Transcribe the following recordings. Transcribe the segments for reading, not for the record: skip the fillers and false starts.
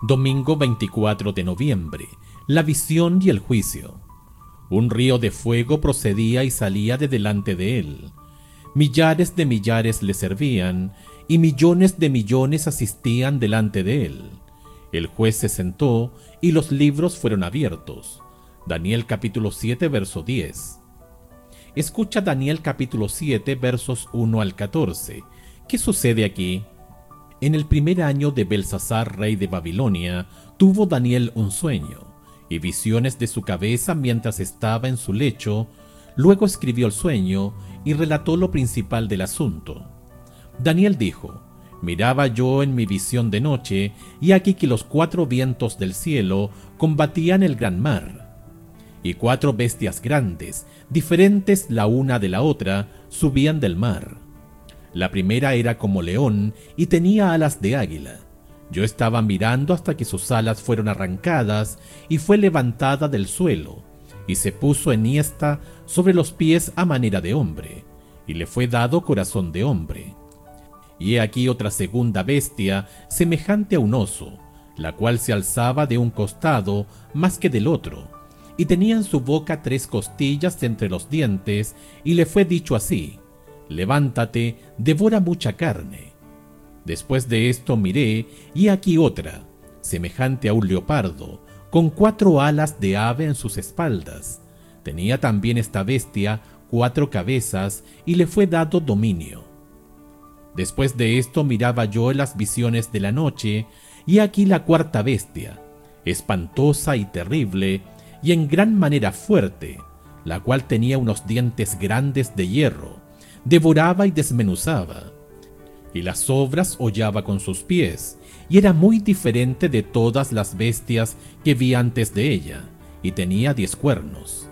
Domingo 24 de noviembre. La visión y el juicio. Un río de fuego procedía y salía de delante de él. Millares de millares le servían, y millones de millones asistían delante de él. El juez se sentó, y los libros fueron abiertos. Daniel capítulo 7, verso 10. Escucha Daniel capítulo 7, versos 1 al 14. ¿Qué sucede aquí? En el primer año de Belsasar, rey de Babilonia, tuvo Daniel un sueño y visiones de su cabeza mientras estaba en su lecho. Luego escribió el sueño y relató lo principal del asunto. Daniel dijo: miraba yo en mi visión de noche, y aquí que los 4 vientos del cielo combatían el gran mar, y 4 bestias grandes, diferentes la una de la otra, subían del mar. La primera era como león y tenía alas de águila. Yo estaba mirando hasta que sus alas fueron arrancadas y fue levantada del suelo, y se puso enhiesta sobre los pies a manera de hombre, y le fue dado corazón de hombre. Y he aquí otra segunda bestia, semejante a un oso, la cual se alzaba de un costado más que del otro, y tenía en su boca 3 costillas entre los dientes, y le fue dicho así: levántate, devora mucha carne. Después de esto miré, y aquí otra, semejante a un leopardo, con 4 alas de ave en sus espaldas. Tenía también esta bestia 4 cabezas, y le fue dado dominio. Después de esto miraba yo en las visiones de la noche, y aquí la 4ª bestia, espantosa y terrible, y en gran manera fuerte, la cual tenía unos dientes grandes de hierro, devoraba y desmenuzaba, y las sobras hollaba con sus pies, y era muy diferente de todas las bestias que vi antes de ella, y tenía 10 cuernos.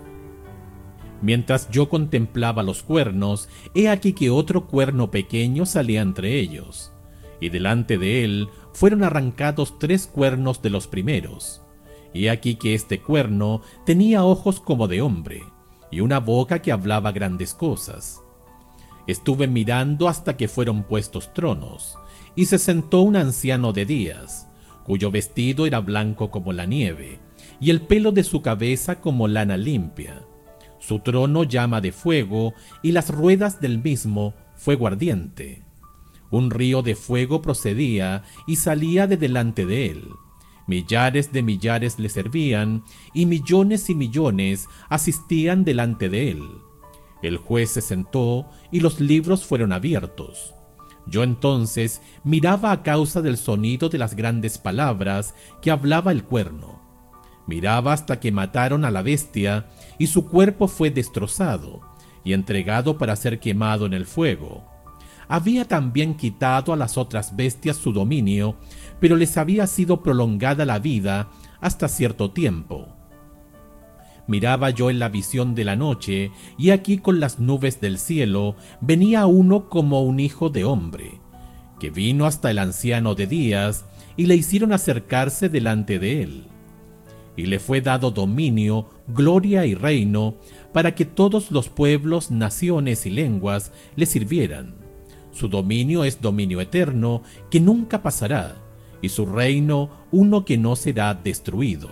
Mientras yo contemplaba los cuernos, he aquí que otro cuerno pequeño salía entre ellos, y delante de él fueron arrancados 3 cuernos de los primeros. Y he aquí que este cuerno tenía ojos como de hombre, y una boca que hablaba grandes cosas. Estuve mirando hasta que fueron puestos tronos, y se sentó un anciano de días, cuyo vestido era blanco como la nieve, y el pelo de su cabeza como lana limpia. Su trono llama de fuego, y las ruedas del mismo fuego ardiente. Un río de fuego procedía y salía de delante de él. Millares de millares le servían, y millones asistían delante de él. El juez se sentó, y los libros fueron abiertos. Yo entonces miraba a causa del sonido de las grandes palabras que hablaba el cuerno. Miraba hasta que mataron a la bestia, y su cuerpo fue destrozado, y entregado para ser quemado en el fuego. Había también quitado a las otras bestias su dominio, pero les había sido prolongada la vida hasta cierto tiempo. Miraba yo en la visión de la noche, y aquí con las nubes del cielo venía uno como un hijo de hombre, que vino hasta el anciano de días, y le hicieron acercarse delante de él. Y le fue dado dominio, gloria y reino, para que todos los pueblos, naciones y lenguas le sirvieran. Su dominio es dominio eterno, que nunca pasará, y su reino uno que no será destruido.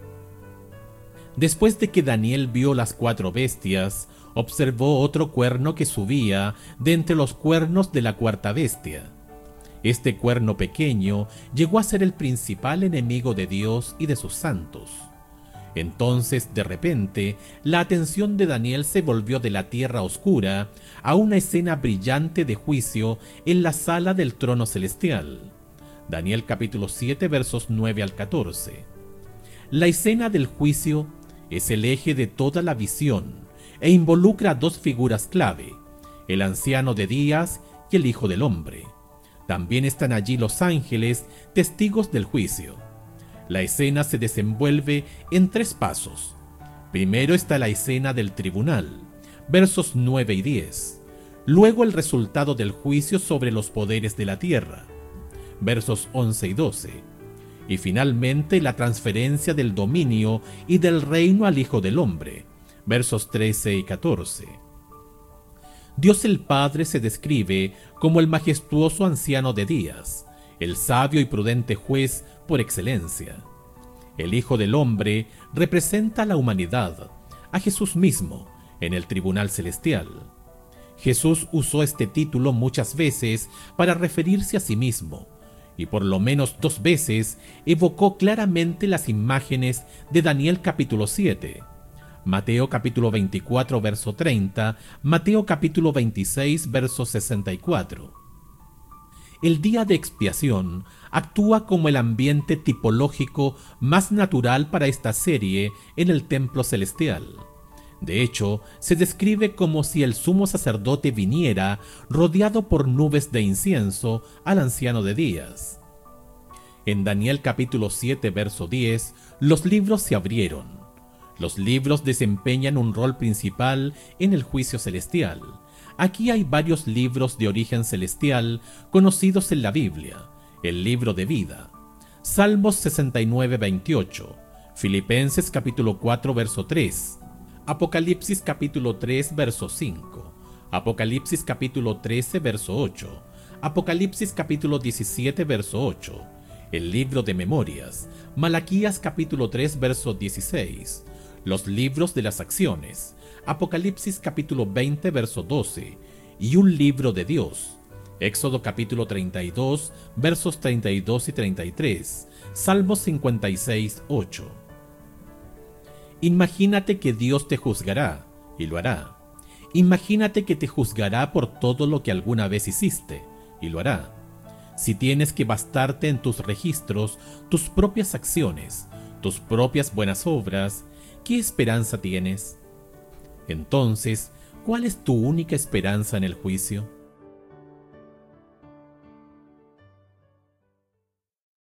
Después de que Daniel vio las 4 bestias, observó otro cuerno que subía de entre los cuernos de la 4ª bestia. Este cuerno pequeño llegó a ser el principal enemigo de Dios y de sus santos. Entonces, de repente, la atención de Daniel se volvió de la tierra oscura a una escena brillante de juicio en la sala del trono celestial. Daniel capítulo 7, versos 9 al 14. La escena del juicio es el eje de toda la visión e involucra 2 figuras clave: el anciano de días y el Hijo del Hombre. También están allí los ángeles, testigos del juicio. La escena se desenvuelve en 3 pasos. Primero está la escena del tribunal, versos 9 y 10. Luego el resultado del juicio sobre los poderes de la tierra, versos 11 y 12. Y finalmente la transferencia del dominio y del reino al Hijo del Hombre, versos 13 y 14. Dios el Padre se describe como el majestuoso anciano de días, el sabio y prudente juez por excelencia. El Hijo del Hombre representa a la humanidad, a Jesús mismo, en el tribunal celestial. Jesús usó este título muchas veces para referirse a sí mismo, y por lo menos 2 veces evocó claramente las imágenes de Daniel capítulo 7, Mateo capítulo 24 verso 30, Mateo capítulo 26 verso 64. El día de expiación actúa como el ambiente tipológico más natural para esta serie en el templo celestial. De hecho, se describe como si el sumo sacerdote viniera rodeado por nubes de incienso al anciano de días. En Daniel capítulo 7 verso 10, los libros se abrieron. Los libros desempeñan un rol principal en el juicio celestial. Aquí hay varios libros de origen celestial conocidos en la Biblia. El libro de vida, Salmos 69 28, Filipenses capítulo 4 verso 3, Apocalipsis capítulo 3 verso 5, Apocalipsis capítulo 13 verso 8, Apocalipsis capítulo 17 verso 8, el libro de memorias, Malaquías capítulo 3 verso 16, los libros de las acciones, Apocalipsis capítulo 20 verso 12, y un libro de Dios, Éxodo capítulo 32 versos 32 y 33, Salmos 56 8. Imagínate que Dios te juzgará, y lo hará. Imagínate que te juzgará por todo lo que alguna vez hiciste, y lo hará. Si tienes que bastarte en tus registros tus propias acciones, tus propias buenas obras, ¿qué esperanza tienes? Entonces, ¿cuál es tu única esperanza en el juicio?